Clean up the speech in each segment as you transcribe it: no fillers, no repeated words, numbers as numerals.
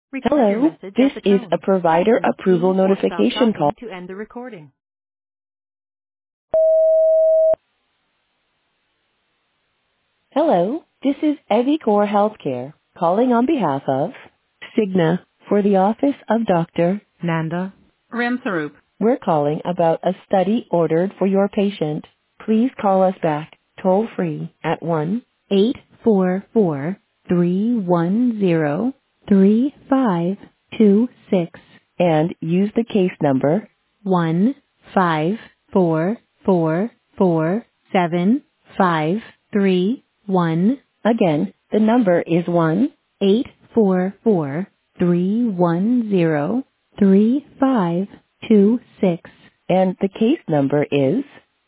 Record your Hello, message this at the is a tone. provider Press approval key or stop notification call. talking to end the recording. Hello, this is Evicor Healthcare calling on behalf of Cigna for the office of Dr. Nanda Ramsarup. We're calling about a study ordered for your patient. Please call us back toll free at 1-844-310-3526 and use the case number 154447531. Again, the number is 1-844-310-3526 and the case number is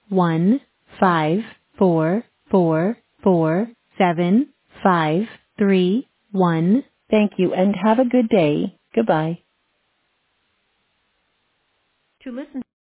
154447531. Thank you and have a good day. Goodbye. To listen